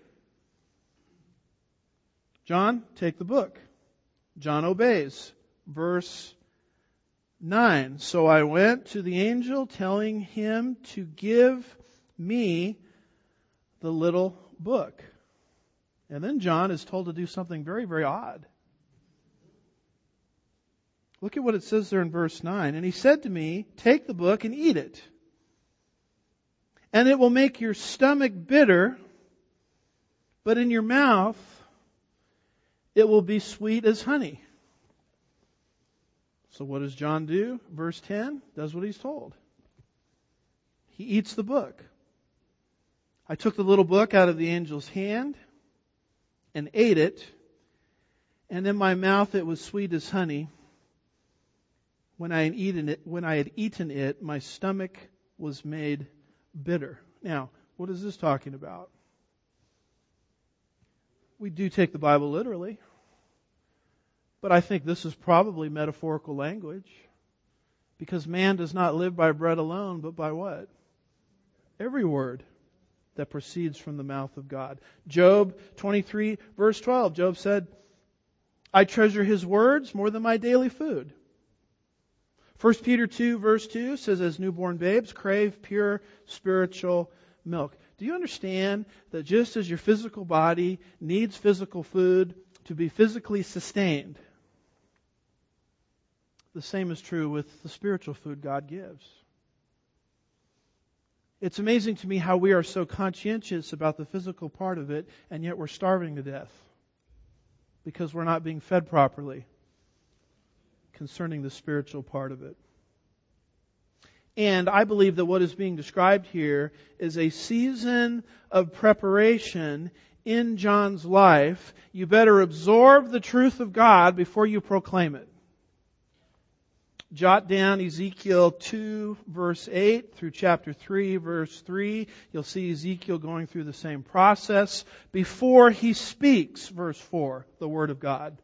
John, take the book. John obeys. Verse nine. So I went to the angel, telling him to give me the little book. And then John is told to do something very, very odd. Look at what it says there in verse nine. And he said to me, take the book and eat it. And it will make your stomach bitter, but in your mouth it will be sweet as honey. So what does John do? Verse ten, does what he's told. He eats the book. I took the little book out of the angel's hand and ate it, and in my mouth it was sweet as honey. When I had eaten it, when I had eaten it, my stomach was made bitter. Now, what is this talking about? We do take the Bible literally. But I think this is probably metaphorical language. Because man does not live by bread alone, but by what? Every word that proceeds from the mouth of God. Job twenty-three, verse twelve. Job said, I treasure His words more than my daily food. First Peter two, verse two says, as newborn babes, crave pure spiritual milk. Do you understand that just as your physical body needs physical food to be physically sustained, the same is true with the spiritual food God gives? It's amazing to me how we are so conscientious about the physical part of it, and yet we're starving to death because we're not being fed properly concerning the spiritual part of it. And I believe that what is being described here is a season of preparation in John's life. You better absorb the truth of God before you proclaim it. Jot down Ezekiel two, verse eight through chapter three, verse three. You'll see Ezekiel going through the same process before he speaks, verse four, the Word of God.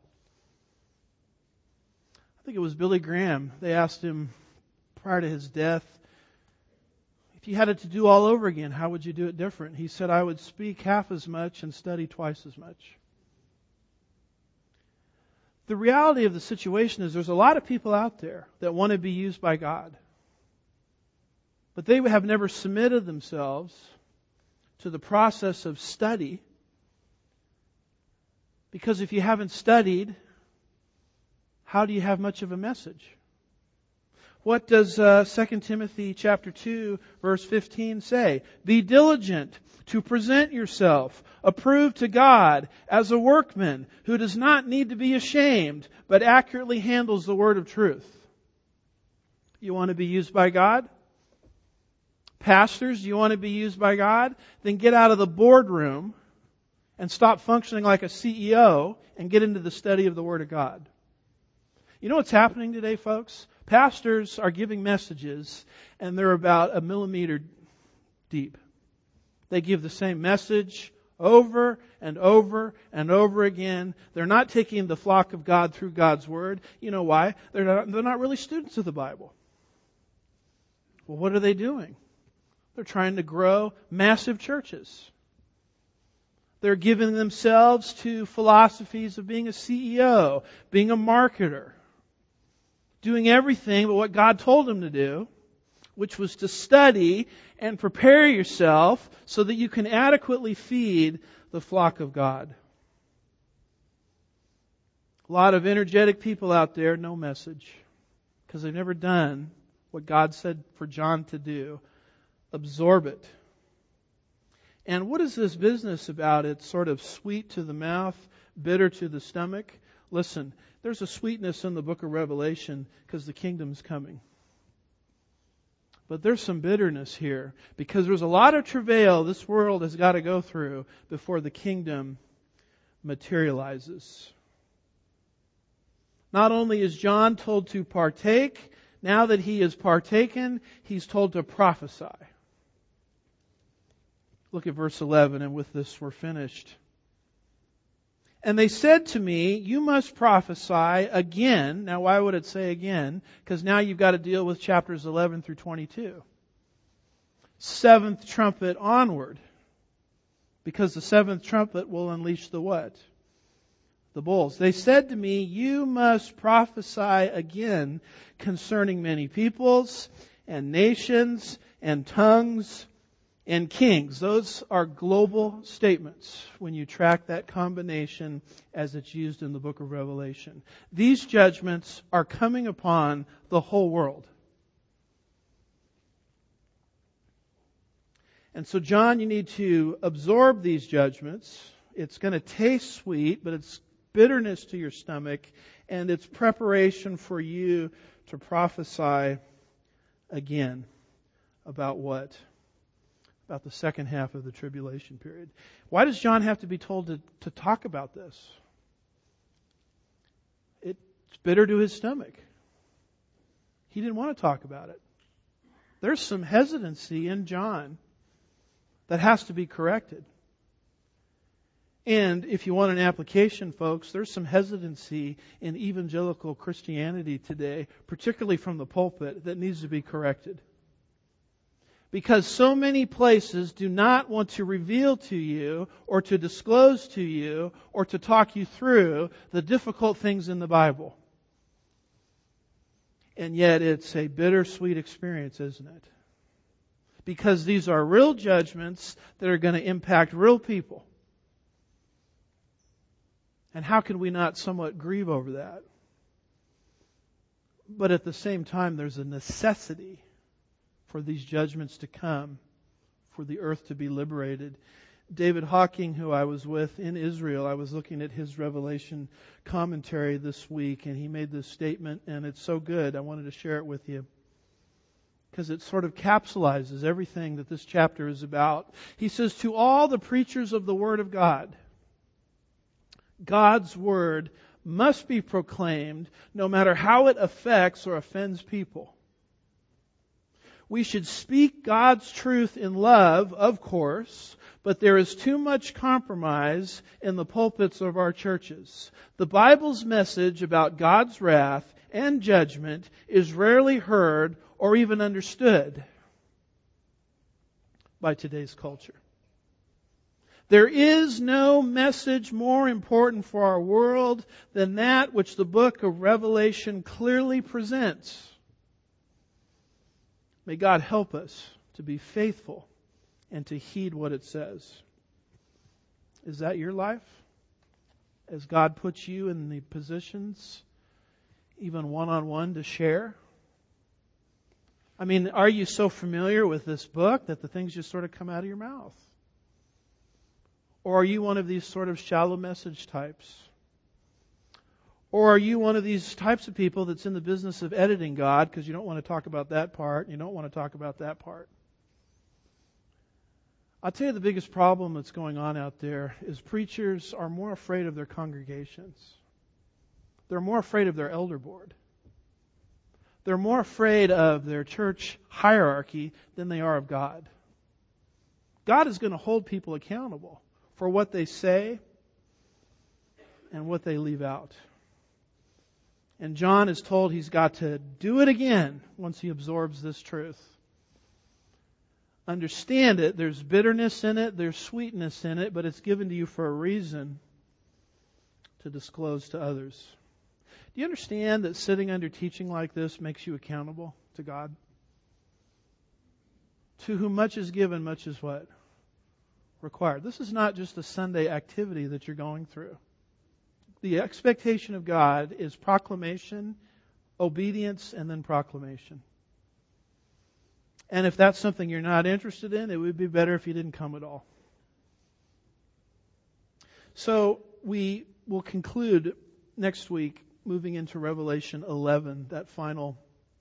I think it was Billy Graham. They asked him prior to his death, if you had it to do all over again, how would you do it different? He said, I would speak half as much and study twice as much. The reality of the situation is there's a lot of people out there that want to be used by God. But they have never submitted themselves to the process of study. Because if you haven't studied, how do you have much of a message? What does uh, Second Timothy chapter two, verse fifteen say? Be diligent to present yourself approved to God as a workman who does not need to be ashamed, but accurately handles the word of truth. You want to be used by God? Pastors, you want to be used by God? Then get out of the boardroom and stop functioning like a C E O and get into the study of the Word of God. You know what's happening today, folks? Pastors are giving messages and they're about a millimeter deep. They give the same message over and over and over again. They're not taking the flock of God through God's Word. You know why? They're not, they're not really students of the Bible. Well, what are they doing? They're trying to grow massive churches. They're giving themselves to philosophies of being a C E O, being a marketer, doing everything but what God told them to do, which was to study and prepare yourself so that you can adequately feed the flock of God. A lot of energetic people out there, no message, because they've never done what God said for John to do. Absorb it. And what is this business about? It's sort of sweet to the mouth, bitter to the stomach. Listen, there's a sweetness in the book of Revelation because the kingdom's coming. But there's some bitterness here because there's a lot of travail this world has got to go through before the kingdom materializes. Not only is John told to partake, now that he is partaken, he's told to prophesy. Look at verse eleven, and with this we're finished. And they said to me, you must prophesy again. Now why would it say again? Because now you've got to deal with chapters eleven through twenty-two. Seventh trumpet onward. Because the seventh trumpet will unleash the what? The bowls. They said to me, you must prophesy again concerning many peoples and nations and tongues and kings. Those are global statements when you track that combination as it's used in the book of Revelation. These judgments are coming upon the whole world. And so, John, you need to absorb these judgments. It's going to taste sweet, but it's bitterness to your stomach, and it's preparation for you to prophesy again about what? About the second half of the tribulation period. Why does John have to be told to, to talk about this? It's bitter to his stomach. He didn't want to talk about it. There's some hesitancy in John that has to be corrected. And if you want an application, folks, there's some hesitancy in evangelical Christianity today, particularly from the pulpit, that needs to be corrected. Because so many places do not want to reveal to you or to disclose to you or to talk you through the difficult things in the Bible. And yet it's a bittersweet experience, isn't it? Because these are real judgments that are going to impact real people. And how can we not somewhat grieve over that? But at the same time, there's a necessity for these judgments to come, for the earth to be liberated. David Hawking, who I was with in Israel, I was looking at his Revelation commentary this week, and he made this statement, and it's so good, I wanted to share it with you. Because it sort of capsulizes everything that this chapter is about. He says, to all the preachers of the Word of God, God's Word must be proclaimed no matter how it affects or offends people. We should speak God's truth in love, of course, but there is too much compromise in the pulpits of our churches. The Bible's message about God's wrath and judgment is rarely heard or even understood by today's culture. There is no message more important for our world than that which the book of Revelation clearly presents. May God help us to be faithful and to heed what it says. Is that your life? As God puts you in the positions, even one-on-one, to share? I mean, are you so familiar with this book that the things just sort of come out of your mouth? Or are you one of these sort of shallow message types? Or are you one of these types of people that's in the business of editing God because you don't want to talk about that part and you don't want to talk about that part? I'll tell you the biggest problem that's going on out there is preachers are more afraid of their congregations. They're more afraid of their elder board. They're more afraid of their church hierarchy than they are of God. God is going to hold people accountable for what they say and what they leave out. And John is told he's got to do it again once he absorbs this truth. Understand it. There's bitterness in it. There's sweetness in it. But it's given to you for a reason to disclose to others. Do you understand that sitting under teaching like this makes you accountable to God? To whom much is given, much is what? Required. This is not just a Sunday activity that you're going through. The expectation of God is proclamation, obedience, and then proclamation. And if that's something you're not interested in, it would be better if you didn't come at all. So we will conclude next week moving into Revelation eleven, that final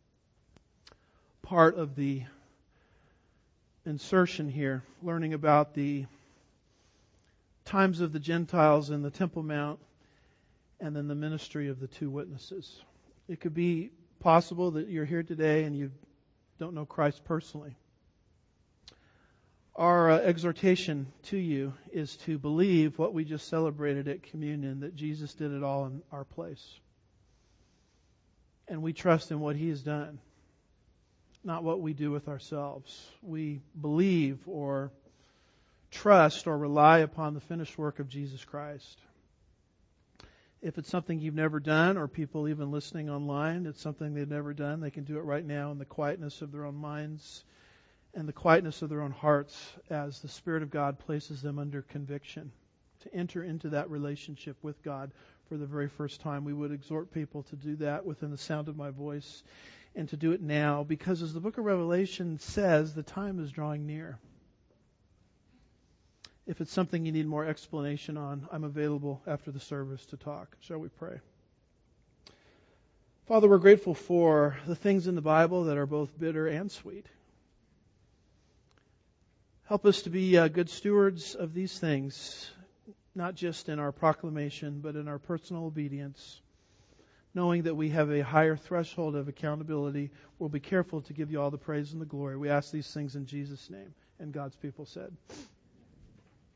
part of the insertion here, learning about the times of the Gentiles in the Temple Mount, and then the ministry of the two witnesses. It could be possible that you're here today and you don't know Christ personally. Our uh, exhortation to you is to believe what we just celebrated at communion, that Jesus did it all in our place. And we trust in what He has done, not what we do with ourselves. We believe or trust or rely upon the finished work of Jesus Christ. If it's something you've never done, or people even listening online, it's something they've never done, they can do it right now in the quietness of their own minds and the quietness of their own hearts as the Spirit of God places them under conviction to enter into that relationship with God for the very first time. We would exhort people to do that within the sound of my voice and to do it now, because as the book of Revelation says, the time is drawing near. If it's something you need more explanation on, I'm available after the service to talk. Shall we pray? Father, we're grateful for the things in the Bible that are both bitter and sweet. Help us to be uh, good stewards of these things, not just in our proclamation, but in our personal obedience, knowing that we have a higher threshold of accountability. We'll be careful to give you all the praise and the glory. We ask these things in Jesus' name. And God's people said,